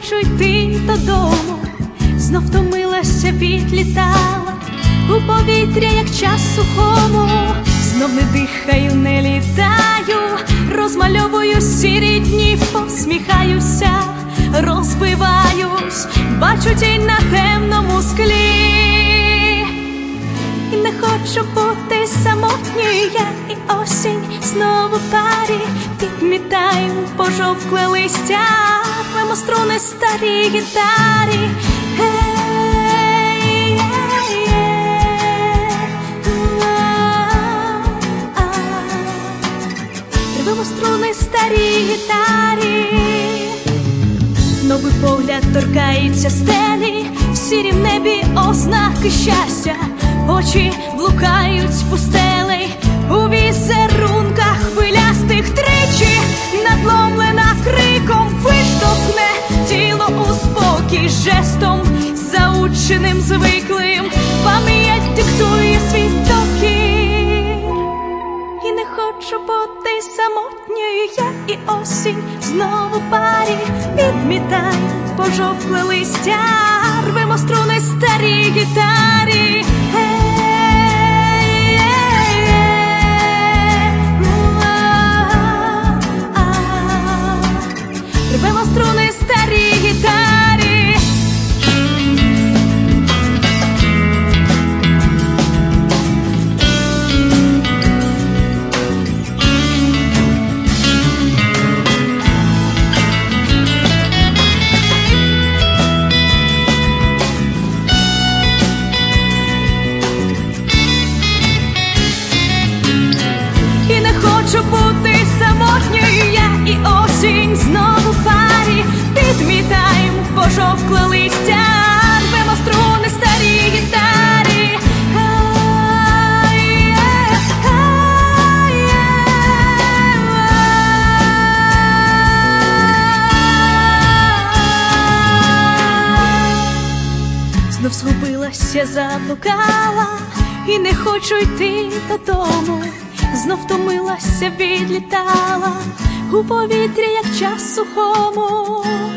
хочу йти додому, знов втомилася, відлітала у повітря, як час сухому. Знов не дихаю, не літаю, розмальовую сірі дні, посміхаюся, розбиваюсь, бачу тінь на темному склі. І не хочу бути самотньою, і осінь знову в парі. Підмітаю пожовкле листя, рвемо струни старій гітарі. Рвемо струни старій гітарі. Новий погляд торкається стелі, в сірім небі ознаки щастя. Очі блукають пустелей у візерунках хвилястих. Тричі надломлена криком виштовхне тіло у спокій жестом заученим, звиклим. Пам'ять диктує свій докір. І не хочу бути самотньою, я і осінь знову в парі. Підмітаю пожовкле листя, рвемо струни старій гітарі. Рвемо струни старій гітарі. І не хочу бути самотньою, я і осінь знову в парі. Підмітаємо пожовкле листя, рвемо струни старій гітарі. Знов згубилася, заблукала, і не хочу йти додому. Знов втомилася, відлітала у повітрі, як час сухому.